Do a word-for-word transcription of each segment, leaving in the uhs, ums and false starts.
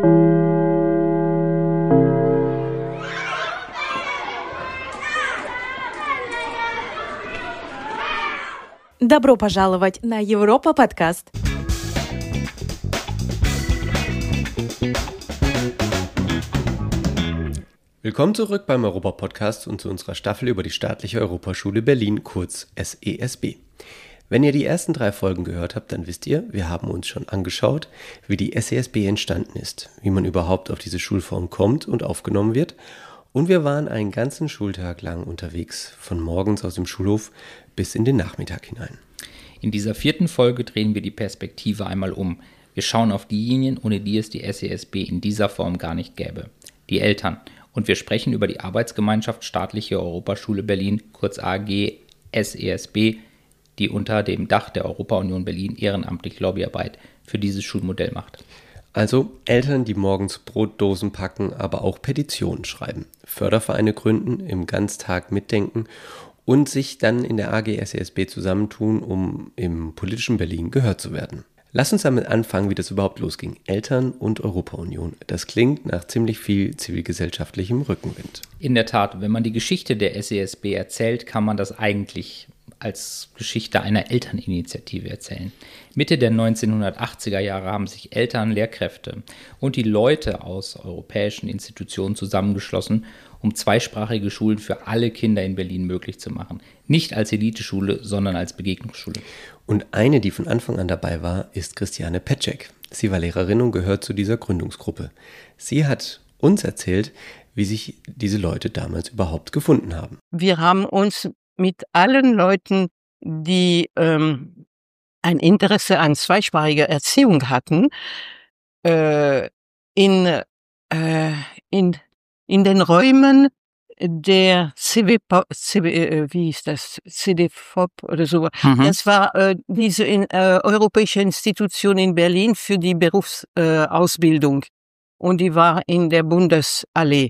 Добро пожаловать на Европа-Подкаст! Willkommen zurück beim Europa-Podcast und zu unserer Staffel über die Staatliche Europaschule Berlin, kurz S E S B. Wenn ihr die ersten drei Folgen gehört habt, dann wisst ihr, wir haben uns schon angeschaut, wie die S E S B entstanden ist, wie man überhaupt auf diese Schulform kommt und aufgenommen wird. Und wir waren einen ganzen Schultag lang unterwegs, von morgens aus dem Schulhof bis in den Nachmittag hinein. In dieser vierten Folge drehen wir die Perspektive einmal um. Wir schauen auf diejenigen, ohne die es die S E S B in dieser Form gar nicht gäbe. Die Eltern. Und wir sprechen über die Arbeitsgemeinschaft Staatliche Europaschule Berlin, kurz A G S E S B, die unter dem Dach der Europa-Union Berlin ehrenamtlich Lobbyarbeit für dieses Schulmodell macht. Also Eltern, die morgens Brotdosen packen, aber auch Petitionen schreiben, Fördervereine gründen, im Ganztag mitdenken und sich dann in der A G S E S B zusammentun, um im politischen Berlin gehört zu werden. Lass uns damit anfangen, wie das überhaupt losging. Eltern und Europa-Union. Das klingt nach ziemlich viel zivilgesellschaftlichem Rückenwind. In der Tat, wenn man die Geschichte der S E S B erzählt, kann man das eigentlich als Geschichte einer Elterninitiative erzählen. Mitte der neunzehnhundertachtziger Jahre haben sich Eltern, Lehrkräfte und die Leute aus europäischen Institutionen zusammengeschlossen, um zweisprachige Schulen für alle Kinder in Berlin möglich zu machen. Nicht als Eliteschule, sondern als Begegnungsschule. Und eine, die von Anfang an dabei war, ist Christiane Petschek. Sie war Lehrerin und gehört zu dieser Gründungsgruppe. Sie hat uns erzählt, wie sich diese Leute damals überhaupt gefunden haben. Wir haben uns mit allen Leuten, die ähm, ein Interesse an zweisprachiger Erziehung hatten, äh, in, äh, in, in den Räumen der C W P O, C W, äh, wie ist das, C D F O P oder so. Mhm. Das war äh, diese in, äh, europäische Institution in Berlin für die Berufsausbildung. Äh, und die war in der Bundesallee.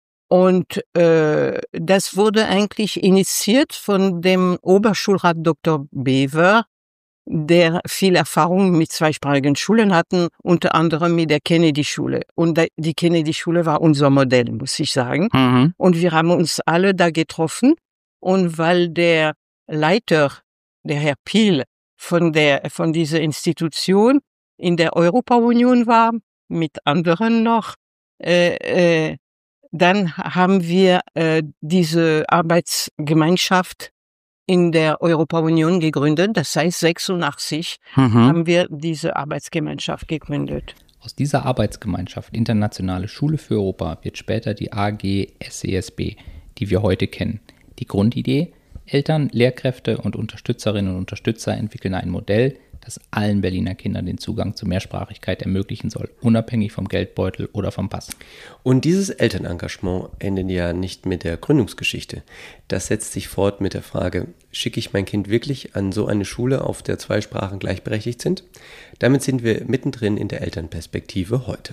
Und äh, das wurde eigentlich initiiert von dem Oberschulrat Doktor Bever, der viel Erfahrung mit zweisprachigen Schulen hatten, unter anderem mit der Kennedy-Schule. Und die Kennedy-Schule war unser Modell, muss ich sagen. Mhm. Und wir haben uns alle da getroffen. Und weil der Leiter, der Herr Piel, von der von dieser Institution in der Europa-Union war, mit anderen noch, äh, äh, dann haben wir äh, diese Arbeitsgemeinschaft in der Europa-Union gegründet. Das heißt, sechsundachtzig mhm. haben wir diese Arbeitsgemeinschaft gegründet. Aus dieser Arbeitsgemeinschaft Internationale Schule für Europa wird später die A G S E S B, die wir heute kennen. Die Grundidee: Eltern, Lehrkräfte und Unterstützerinnen und Unterstützer entwickeln ein Modell, das allen Berliner Kindern den Zugang zur Mehrsprachigkeit ermöglichen soll, unabhängig vom Geldbeutel oder vom Pass. Und dieses Elternengagement endet ja nicht mit der Gründungsgeschichte. Das setzt sich fort mit der Frage, schicke ich mein Kind wirklich an so eine Schule, auf der zwei Sprachen gleichberechtigt sind? Damit sind wir mittendrin in der Elternperspektive heute.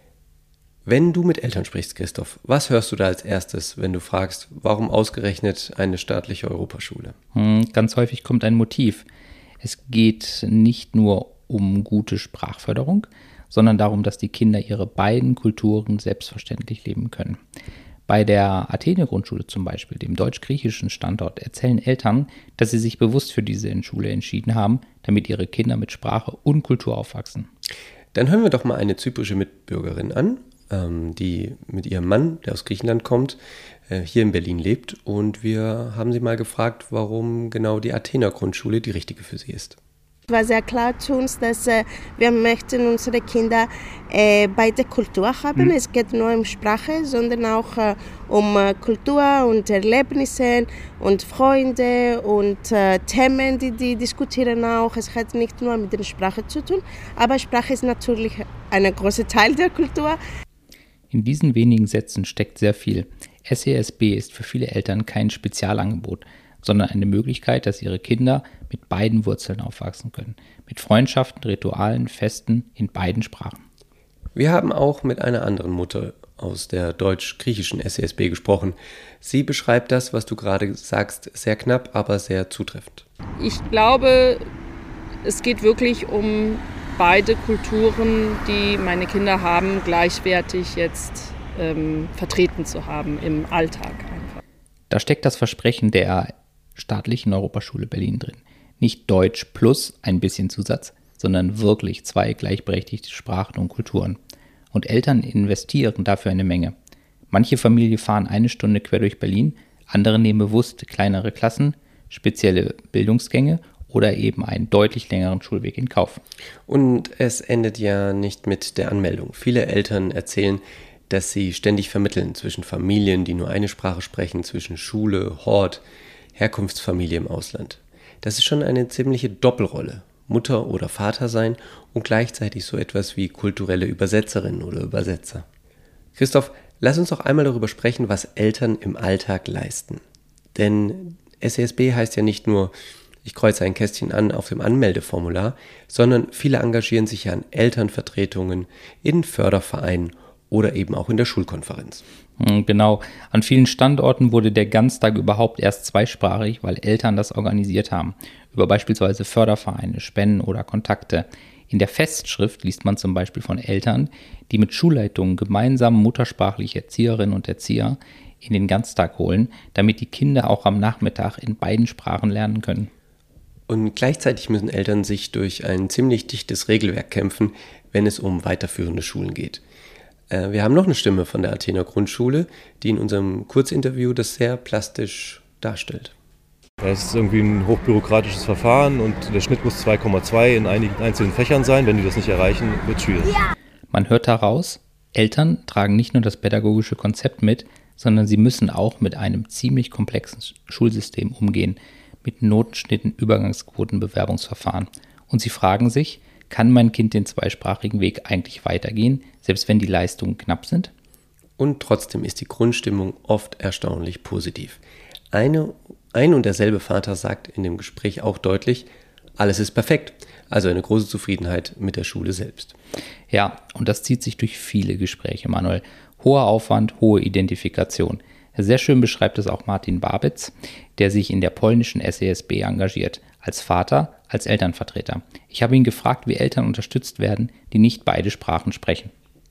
Wenn du mit Eltern sprichst, Christoph, was hörst du da als erstes, wenn du fragst, warum ausgerechnet eine staatliche Europaschule? Hm, ganz häufig kommt ein Motiv. Es geht nicht nur um gute Sprachförderung, sondern darum, dass die Kinder ihre beiden Kulturen selbstverständlich leben können. Bei der Athene-Grundschule zum Beispiel, dem deutsch-griechischen Standort, erzählen Eltern, dass sie sich bewusst für diese Schule entschieden haben, damit ihre Kinder mit Sprache und Kultur aufwachsen. Dann hören wir doch mal eine zyprische Mitbürgerin an, die mit ihrem Mann, der aus Griechenland kommt, hier in Berlin lebt. Und wir haben sie mal gefragt, warum genau die Athener Grundschule die richtige für sie ist. Es war sehr klar zu uns, dass äh, wir möchten unsere Kinder äh, beide Kultur haben. Mhm. Es geht nur um Sprache, sondern auch äh, um äh, Kultur und Erlebnisse und Freunde und äh, Themen, die die diskutieren auch. Es hat nicht nur mit der Sprache zu tun, aber Sprache ist natürlich ein großer Teil der Kultur. In diesen wenigen Sätzen steckt sehr viel. S E S B ist für viele Eltern kein Spezialangebot, sondern eine Möglichkeit, dass ihre Kinder mit beiden Wurzeln aufwachsen können. Mit Freundschaften, Ritualen, Festen in beiden Sprachen. Wir haben auch mit einer anderen Mutter aus der deutsch-griechischen S E S B gesprochen. Sie beschreibt das, was du gerade sagst, sehr knapp, aber sehr zutreffend. Ich glaube, es geht wirklich um beide Kulturen, die meine Kinder haben, gleichwertig jetzt ähm, vertreten zu haben im Alltag einfach. Da steckt das Versprechen der staatlichen Europaschule Berlin drin. Nicht Deutsch plus ein bisschen Zusatz, sondern wirklich zwei gleichberechtigte Sprachen und Kulturen. Und Eltern investieren dafür eine Menge. Manche Familien fahren eine Stunde quer durch Berlin, andere nehmen bewusst kleinere Klassen, spezielle Bildungsgänge oder eben einen deutlich längeren Schulweg in Kauf. Und es endet ja nicht mit der Anmeldung. Viele Eltern erzählen, dass sie ständig vermitteln zwischen Familien, die nur eine Sprache sprechen, zwischen Schule, Hort, Herkunftsfamilie im Ausland. Das ist schon eine ziemliche Doppelrolle. Mutter oder Vater sein und gleichzeitig so etwas wie kulturelle Übersetzerin oder Übersetzer. Christoph, lass uns doch einmal darüber sprechen, was Eltern im Alltag leisten. Denn S E S B heißt ja nicht nur, ich kreuze ein Kästchen an auf dem Anmeldeformular, sondern viele engagieren sich ja an Elternvertretungen, in Fördervereinen oder eben auch in der Schulkonferenz. Genau, an vielen Standorten wurde der Ganztag überhaupt erst zweisprachig, weil Eltern das organisiert haben, über beispielsweise Fördervereine, Spenden oder Kontakte. In der Festschrift liest man zum Beispiel von Eltern, die mit Schulleitungen gemeinsam muttersprachliche Erzieherinnen und Erzieher in den Ganztag holen, damit die Kinder auch am Nachmittag in beiden Sprachen lernen können. Und gleichzeitig müssen Eltern sich durch ein ziemlich dichtes Regelwerk kämpfen, wenn es um weiterführende Schulen geht. Äh, wir haben noch eine Stimme von der Athener Grundschule, die in unserem Kurzinterview das sehr plastisch darstellt. Es ist irgendwie ein hochbürokratisches Verfahren und der Schnitt muss zwei Komma zwei in einigen einzelnen Fächern sein. Wenn die das nicht erreichen, wird es schwierig. Man hört daraus, Eltern tragen nicht nur das pädagogische Konzept mit, sondern sie müssen auch mit einem ziemlich komplexen Schulsystem umgehen, mit Notenschnitten, Übergangsquoten, Bewerbungsverfahren. Und sie fragen sich, kann mein Kind den zweisprachigen Weg eigentlich weitergehen, selbst wenn die Leistungen knapp sind? Und trotzdem ist die Grundstimmung oft erstaunlich positiv. Eine, ein und derselbe Vater sagt in dem Gespräch auch deutlich, alles ist perfekt. Also eine große Zufriedenheit mit der Schule selbst. Ja, und das zieht sich durch viele Gespräche, Manuel. Hoher Aufwand, hohe Identifikation. Sehr schön beschreibt es auch Martin Babitz, der sich in der polnischen S E S B engagiert, als Vater, als Elternvertreter. Ich habe ihn gefragt, wie Eltern unterstützt werden, die nicht beide Sprachen sprechen.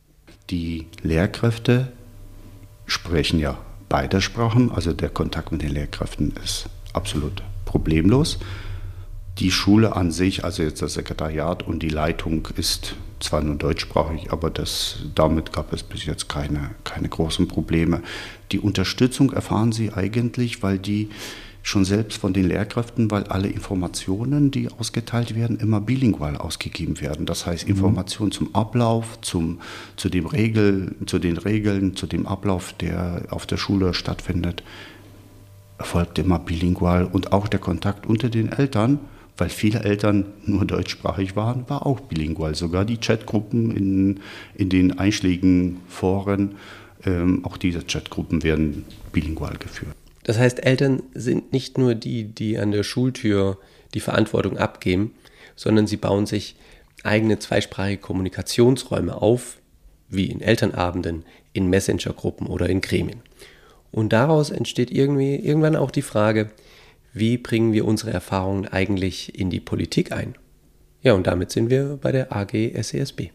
Die Lehrkräfte sprechen ja beide Sprachen, also der Kontakt mit den Lehrkräften ist absolut problemlos. Die Schule an sich, also jetzt das Sekretariat und die Leitung ist zwar nur deutschsprachig, aber das, damit gab es bis jetzt keine, keine großen Probleme. Die Unterstützung erfahren sie eigentlich, weil die schon selbst von den Lehrkräften, weil alle Informationen, die ausgeteilt werden, immer bilingual ausgegeben werden. Das heißt, Informationen zum Ablauf, zum, zu, dem Regel, zu den Regeln, zu dem Ablauf, der auf der Schule stattfindet, erfolgt immer bilingual. Und auch der Kontakt unter den Eltern, weil viele Eltern nur deutschsprachig waren, war auch bilingual. Sogar die Chatgruppen in, in den einschlägigen Foren, ähm, auch diese Chatgruppen werden bilingual geführt. Das heißt, Eltern sind nicht nur die, die an der Schultür die Verantwortung abgeben, sondern sie bauen sich eigene zweisprachige Kommunikationsräume auf, wie in Elternabenden, in Messenger-Gruppen oder in Gremien. Und daraus entsteht irgendwie irgendwann auch die Frage, wie bringen wir unsere Erfahrungen eigentlich in die Politik ein? Ja, und damit sind wir bei der A G S E S B.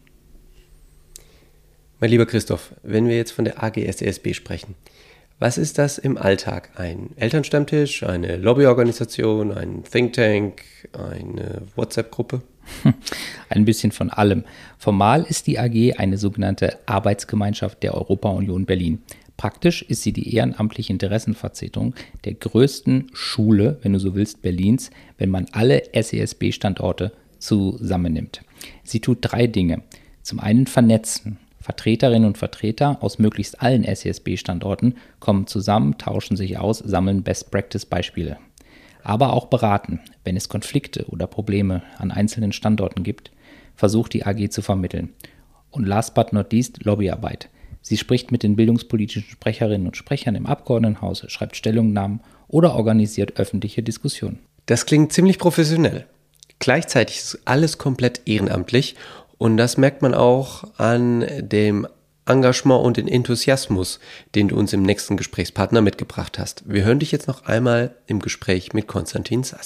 Mein lieber Christoph, wenn wir jetzt von der A G S E S B sprechen, was ist das im Alltag? Ein Elternstammtisch, eine Lobbyorganisation, ein Think Tank, eine WhatsApp-Gruppe? Ein bisschen von allem. Formal ist die A G eine sogenannte Arbeitsgemeinschaft der Europa-Union Berlin. Praktisch ist sie die ehrenamtliche Interessenvertretung der größten Schule, wenn du so willst, Berlins, wenn man alle S E S B-Standorte zusammennimmt. Sie tut drei Dinge. Zum einen vernetzen. Vertreterinnen und Vertreter aus möglichst allen S E S B-Standorten kommen zusammen, tauschen sich aus, sammeln Best-Practice-Beispiele. Aber auch beraten, wenn es Konflikte oder Probleme an einzelnen Standorten gibt, versucht die A G zu vermitteln. Und last but not least, Lobbyarbeit. Sie spricht mit den bildungspolitischen Sprecherinnen und Sprechern im Abgeordnetenhaus, schreibt Stellungnahmen oder organisiert öffentliche Diskussionen. Das klingt ziemlich professionell. Gleichzeitig ist alles komplett ehrenamtlich und das merkt man auch an dem Engagement und den Enthusiasmus, den du uns im nächsten Gesprächspartner mitgebracht hast. Wir hören dich jetzt noch einmal im Gespräch mit Konstantin Sass.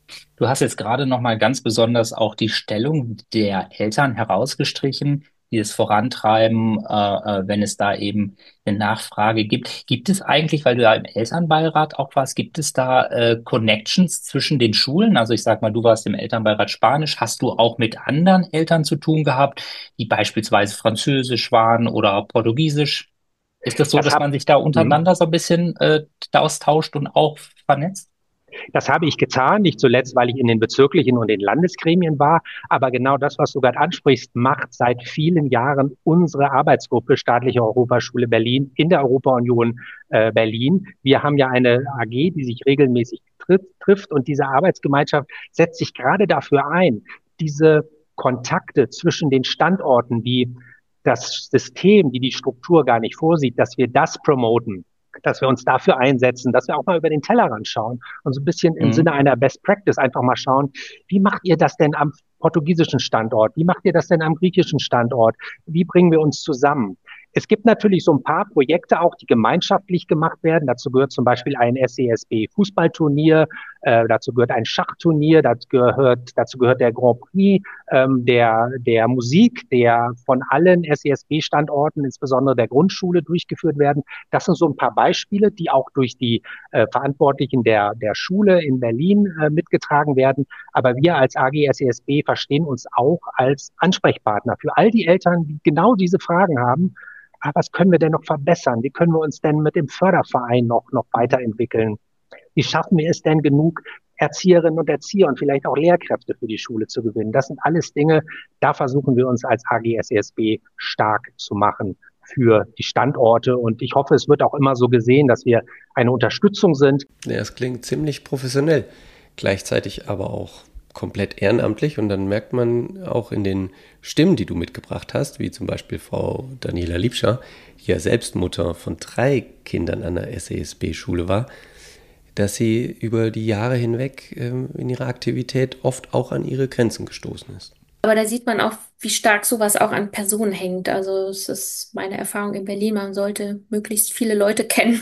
Du hast jetzt gerade noch mal ganz besonders auch die Stellung der Eltern herausgestrichen, die es vorantreiben, äh, äh, wenn es da eben eine Nachfrage gibt. Gibt es eigentlich, weil du ja im Elternbeirat auch warst, gibt es da äh, Connections zwischen den Schulen? Also ich sag mal, du warst im Elternbeirat Spanisch. Hast du auch mit anderen Eltern zu tun gehabt, die beispielsweise Französisch waren oder Portugiesisch? Ist das so, Das dass hab, man sich da untereinander so ein bisschen äh, austauscht und auch vernetzt? Das habe ich getan, nicht zuletzt, weil ich in den bezirklichen und den Landesgremien war. Aber genau das, was du gerade ansprichst, macht seit vielen Jahren unsere Arbeitsgruppe Staatliche Europaschule Berlin in der Europa-Union äh, Berlin. Wir haben ja eine A G, die sich regelmäßig trifft, trifft und diese Arbeitsgemeinschaft setzt sich gerade dafür ein, diese Kontakte zwischen den Standorten, die das System, die die Struktur gar nicht vorsieht, dass wir das promoten, dass wir uns dafür einsetzen, dass wir auch mal über den Tellerrand schauen und so ein bisschen im Mhm. Sinne einer Best Practice einfach mal schauen, wie macht ihr das denn am portugiesischen Standort? Wie macht ihr das denn am griechischen Standort? Wie bringen wir uns zusammen? Es gibt natürlich so ein paar Projekte auch, die gemeinschaftlich gemacht werden. Dazu gehört zum Beispiel ein S E S B-Fußballturnier, äh, dazu gehört ein Schachturnier, dazu gehört, dazu gehört der Grand Prix ähm, der, der Musik, der von allen S E S B-Standorten, insbesondere der Grundschule, durchgeführt werden. Das sind so ein paar Beispiele, die auch durch die äh, Verantwortlichen der, der Schule in Berlin äh, mitgetragen werden. Aber wir als A G S E S B verstehen uns auch als Ansprechpartner für all die Eltern, die genau diese Fragen haben. Ah, was können wir denn noch verbessern? Wie können wir uns denn mit dem Förderverein noch, noch weiterentwickeln? Wie schaffen wir es denn, genug Erzieherinnen und Erzieher und vielleicht auch Lehrkräfte für die Schule zu gewinnen? Das sind alles Dinge, da versuchen wir uns als A G S E S B stark zu machen für die Standorte. Und ich hoffe, es wird auch immer so gesehen, dass wir eine Unterstützung sind. Ja, es klingt ziemlich professionell, gleichzeitig aber auch komplett ehrenamtlich, und dann merkt man auch in den Stimmen, die du mitgebracht hast, wie zum Beispiel Frau Daniela Liebscher, die ja selbst Mutter von drei Kindern an der S E S B-Schule war, dass sie über die Jahre hinweg ähm, in ihrer Aktivität oft auch an ihre Grenzen gestoßen ist. Aber da sieht man auch, wie stark sowas auch an Personen hängt. Also es ist meine Erfahrung in Berlin, man sollte möglichst viele Leute kennen.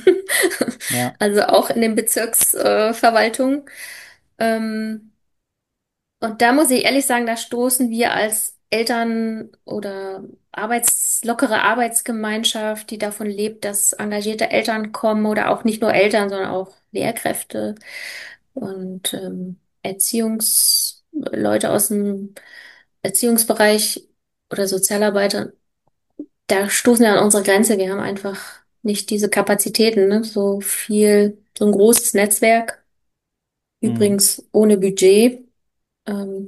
Ja. Also auch in den Bezirksverwaltungen. Ähm, Und da muss ich ehrlich sagen, da stoßen wir als Eltern oder Arbeits, lockere Arbeitsgemeinschaft, die davon lebt, dass engagierte Eltern kommen oder auch nicht nur Eltern, sondern auch Lehrkräfte und ähm, Erziehungsleute aus dem Erziehungsbereich oder Sozialarbeiter. Da stoßen wir an unsere Grenze. Wir haben einfach nicht diese Kapazitäten, ne? So viel, so ein großes Netzwerk. Mhm. Übrigens ohne Budget. Ähm,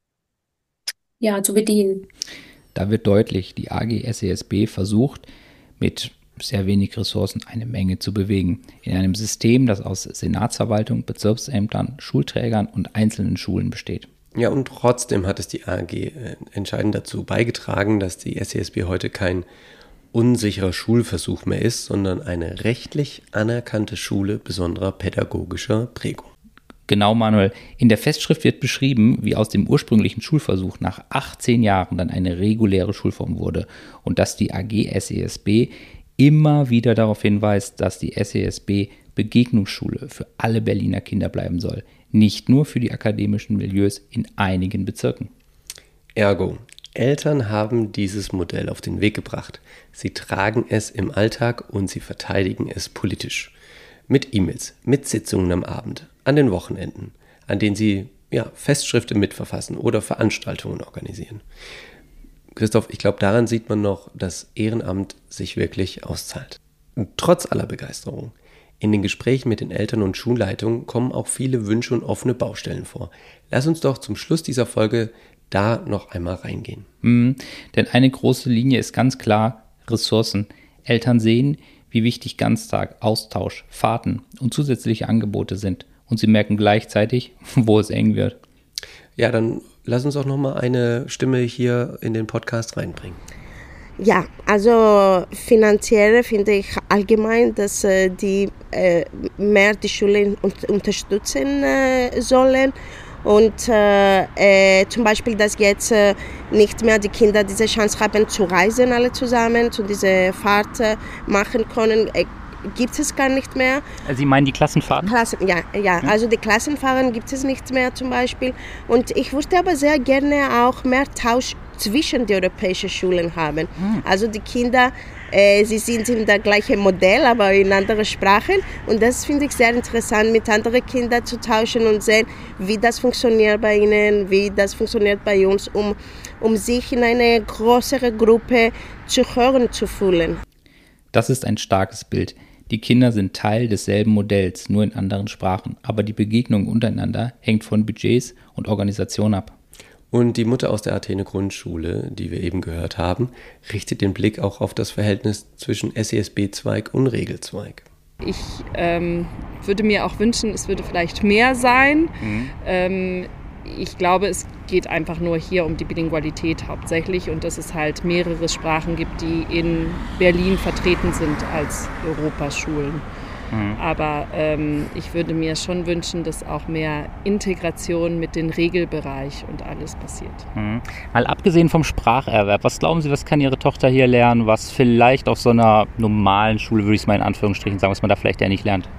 ja, zu bedienen. Da wird deutlich, die A G S E S B versucht, mit sehr wenig Ressourcen eine Menge zu bewegen. In einem System, das aus Senatsverwaltung, Bezirksämtern, Schulträgern und einzelnen Schulen besteht. Ja, und trotzdem hat es die A G äh, entscheidend dazu beigetragen, dass die S E S B heute kein unsicherer Schulversuch mehr ist, sondern eine rechtlich anerkannte Schule besonderer pädagogischer Prägung. Genau, Manuel. In der Festschrift wird beschrieben, wie aus dem ursprünglichen Schulversuch nach achtzehn Jahren dann eine reguläre Schulform wurde und dass die A G S E S B immer wieder darauf hinweist, dass die S E S B Begegnungsschule für alle Berliner Kinder bleiben soll, nicht nur für die akademischen Milieus in einigen Bezirken. Ergo, Eltern haben dieses Modell auf den Weg gebracht. Sie tragen es im Alltag und sie verteidigen es politisch. Mit E-Mails, mit Sitzungen am Abend, an den Wochenenden, an denen sie ja, Festschriften mitverfassen oder Veranstaltungen organisieren. Christoph, ich glaube, daran sieht man noch, dass Ehrenamt sich wirklich auszahlt. Und trotz aller Begeisterung, in den Gesprächen mit den Eltern und Schulleitungen kommen auch viele Wünsche und offene Baustellen vor. Lass uns doch zum Schluss dieser Folge da noch einmal reingehen. Mhm, denn eine große Linie ist ganz klar Ressourcen. Eltern sehen, wie wichtig Ganztag, Austausch, Fahrten und zusätzliche Angebote sind. Und sie merken gleichzeitig, wo es eng wird. Ja, dann lass uns auch noch mal eine Stimme hier in den Podcast reinbringen. Ja, also finanziell finde ich allgemein, dass äh, die äh, mehr die Schulen un- unterstützen äh, sollen. Und äh, äh, zum Beispiel, dass jetzt äh, nicht mehr die Kinder diese Chance haben zu reisen, alle zusammen, zu dieser Fahrt äh, machen können. Äh, gibt es gar nicht mehr. Sie meinen die Klassenfahrten? Klassen, ja, ja, also die Klassenfahrten gibt es nicht mehr zum Beispiel. Und ich würde aber sehr gerne auch mehr Tausch zwischen den europäischen Schulen haben. Mhm. Also die Kinder, äh, sie sind in der gleichen Modell, aber in anderen Sprachen. Und das finde ich sehr interessant, mit anderen Kindern zu tauschen und sehen, wie das funktioniert bei ihnen, wie das funktioniert bei uns, um, um sich in eine größere Gruppe zu hören zu fühlen. Das ist ein starkes Bild. Die Kinder sind Teil desselben Modells, nur in anderen Sprachen. Aber die Begegnung untereinander hängt von Budgets und Organisation ab. Und die Mutter aus der Athene Grundschule, die wir eben gehört haben, richtet den Blick auch auf das Verhältnis zwischen S E S B-Zweig und Regelzweig. Ich ähm, würde mir auch wünschen, es würde vielleicht mehr sein. Mhm. Ähm, ich glaube, es geht einfach nur hier um die Bilingualität hauptsächlich und dass es halt mehrere Sprachen gibt, die in Berlin vertreten sind als Europaschulen. Mhm. Aber ähm, ich würde mir schon wünschen, dass auch mehr Integration mit dem Regelbereich und alles passiert. Mhm. Mal abgesehen vom Spracherwerb, was glauben Sie, was kann Ihre Tochter hier lernen, was vielleicht auf so einer normalen Schule, würde ich es mal in Anführungsstrichen sagen, was man da vielleicht ja nicht lernt?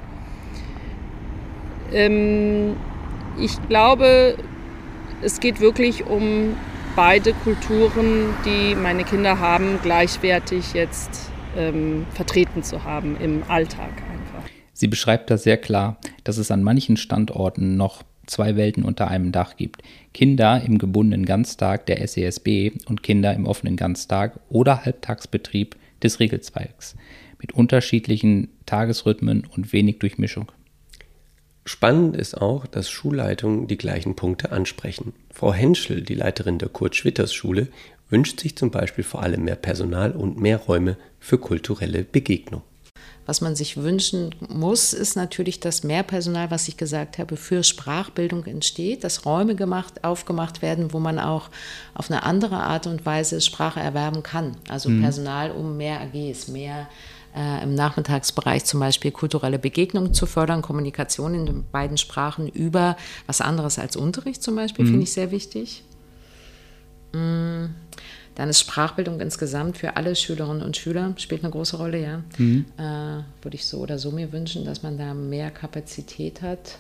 Ähm, ich glaube, es geht wirklich um beide Kulturen, die meine Kinder haben, gleichwertig jetzt ähm, vertreten zu haben im Alltag einfach. Sie beschreibt das sehr klar, dass es an manchen Standorten noch zwei Welten unter einem Dach gibt. Kinder im gebundenen Ganztag der S E S B und Kinder im offenen Ganztag oder Halbtagsbetrieb des Regelzweigs mit unterschiedlichen Tagesrhythmen und wenig Durchmischung. Spannend ist auch, dass Schulleitungen die gleichen Punkte ansprechen. Frau Henschel, die Leiterin der Kurt-Schwitters-Schule, wünscht sich zum Beispiel vor allem mehr Personal und mehr Räume für kulturelle Begegnung. Was man sich wünschen muss, ist natürlich, dass mehr Personal, was ich gesagt habe, für Sprachbildung entsteht, dass Räume gemacht, aufgemacht werden, wo man auch auf eine andere Art und Weise Sprache erwerben kann. Also mhm. Personal, um mehr A Gs, mehr äh, im Nachmittagsbereich zum Beispiel kulturelle Begegnungen zu fördern, Kommunikation in den beiden Sprachen über was anderes als Unterricht zum Beispiel, mhm. finde ich sehr wichtig. Mhm. Dann ist Sprachbildung insgesamt für alle Schülerinnen und Schüler, spielt eine große Rolle, ja. Mhm. Äh, würde ich so oder so mir wünschen, dass man da mehr Kapazität hat.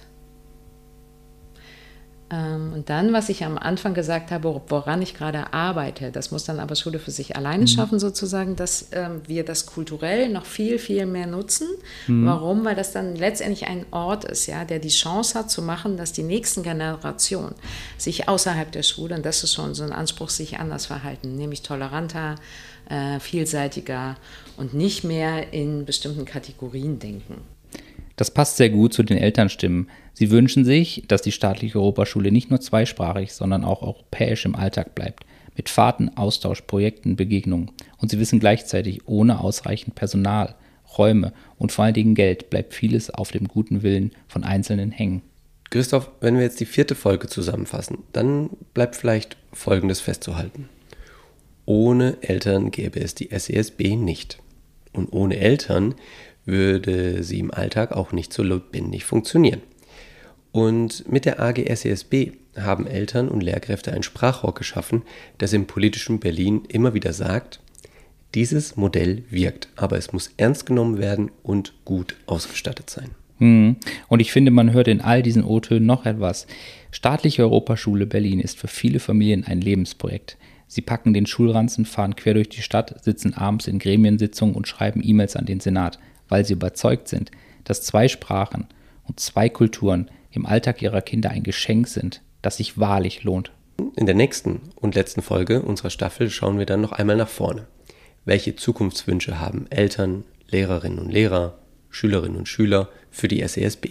Ähm, und dann, was ich am Anfang gesagt habe, woran ich gerade arbeite, das muss dann aber Schule für sich alleine mhm. schaffen sozusagen, dass ähm, wir das kulturell noch viel, viel mehr nutzen. Mhm. Warum? Weil das dann letztendlich ein Ort ist, ja, der die Chance hat zu machen, dass die nächsten Generationen sich außerhalb der Schule, und das ist schon so ein Anspruch, sich anders verhalten, nämlich toleranter, äh, vielseitiger und nicht mehr in bestimmten Kategorien denken. Das passt sehr gut zu den Elternstimmen. Sie wünschen sich, dass die staatliche Europaschule nicht nur zweisprachig, sondern auch europäisch im Alltag bleibt. Mit Fahrten, Austausch, Projekten, Begegnungen. Und sie wissen gleichzeitig, ohne ausreichend Personal, Räume und vor allen Dingen Geld bleibt vieles auf dem guten Willen von Einzelnen hängen. Christoph, wenn wir jetzt die vierte Folge zusammenfassen, dann bleibt vielleicht Folgendes festzuhalten. Ohne Eltern gäbe es die S E S B nicht. Und ohne Eltern würde sie im Alltag auch nicht so lebendig funktionieren. Und mit der A G S E S B haben Eltern und Lehrkräfte ein Sprachrohr geschaffen, das im politischen Berlin immer wieder sagt, dieses Modell wirkt, aber es muss ernst genommen werden und gut ausgestattet sein. Hm. Und ich finde, man hört in all diesen O-Tönen noch etwas. Staatliche Europaschule Berlin ist für viele Familien ein Lebensprojekt. Sie packen den Schulranzen, fahren quer durch die Stadt, sitzen abends in Gremiensitzungen und schreiben E-Mails an den Senat, weil sie überzeugt sind, dass zwei Sprachen und zwei Kulturen im Alltag ihrer Kinder ein Geschenk sind, das sich wahrlich lohnt. In der nächsten und letzten Folge unserer Staffel schauen wir dann noch einmal nach vorne. Welche Zukunftswünsche haben Eltern, Lehrerinnen und Lehrer, Schülerinnen und Schüler für die S E S B?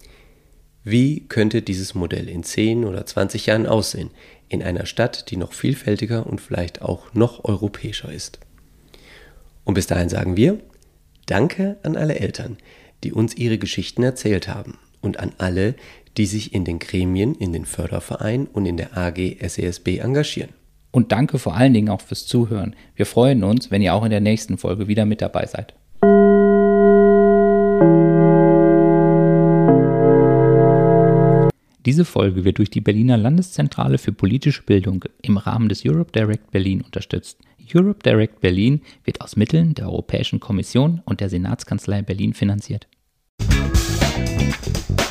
Wie könnte dieses Modell in zehn oder zwanzig Jahren aussehen, in einer Stadt, die noch vielfältiger und vielleicht auch noch europäischer ist? Und bis dahin sagen wir, danke an alle Eltern, die uns ihre Geschichten erzählt haben und an alle, die sich in den Gremien, in den Fördervereinen und in der A G S E S B engagieren. Und danke vor allen Dingen auch fürs Zuhören. Wir freuen uns, wenn ihr auch in der nächsten Folge wieder mit dabei seid. Diese Folge wird durch die Berliner Landeszentrale für politische Bildung im Rahmen des Europe Direct Berlin unterstützt. Europe Direct Berlin wird aus Mitteln der Europäischen Kommission und der Senatskanzlei Berlin finanziert.